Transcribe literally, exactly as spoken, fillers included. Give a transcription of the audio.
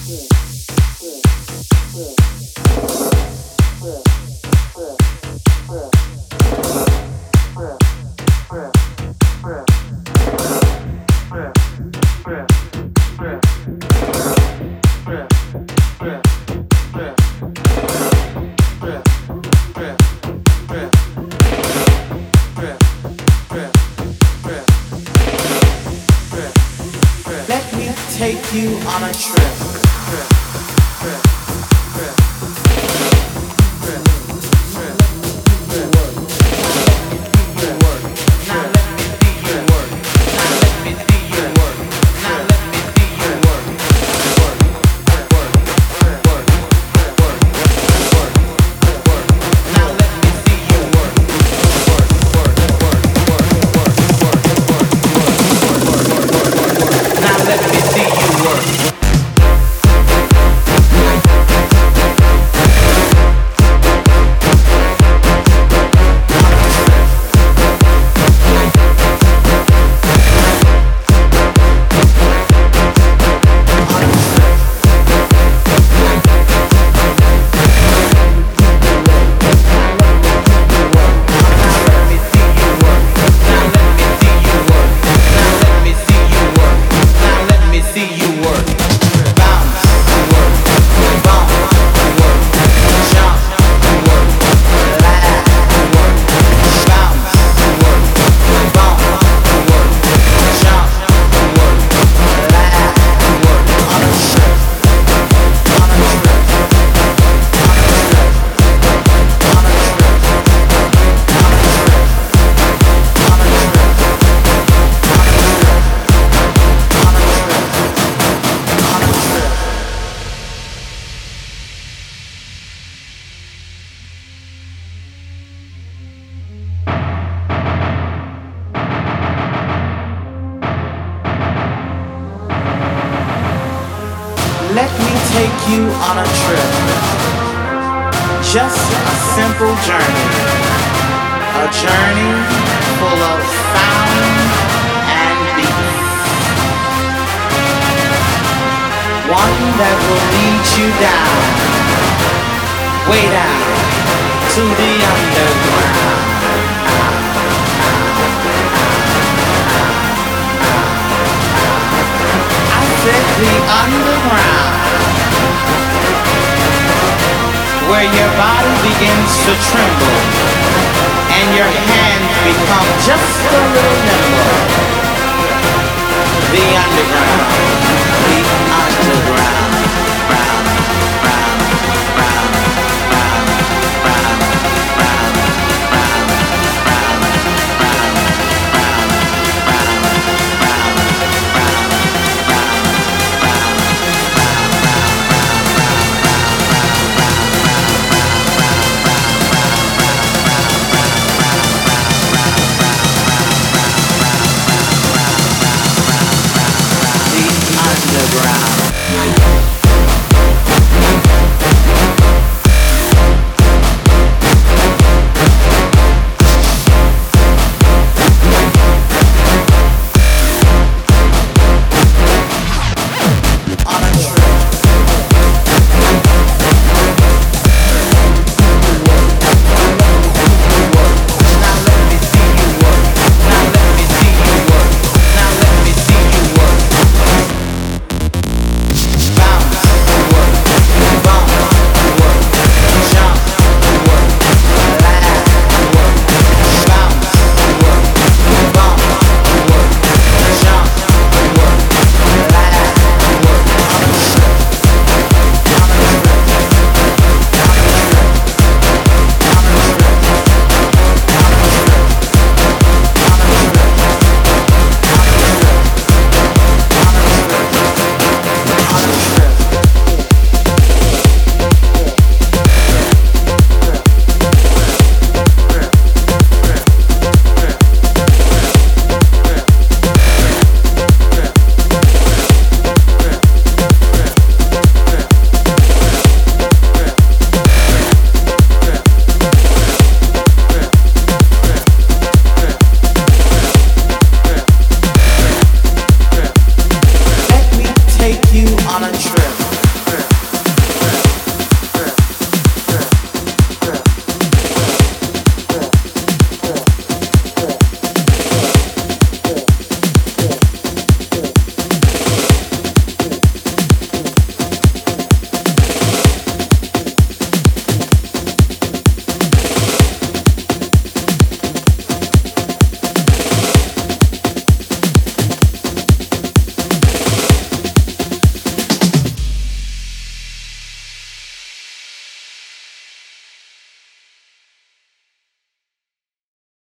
Take you on a trip. Let me take you on a trip. Just a simple journey. A journey full of sound and beat. One that will lead you down, way down to the underground. I said the underground, where your body begins to tremble and your hands become just a little nimble. The underground, the underground, round, round, round, round, round, round, round, round, round, round, round, round, on a trip.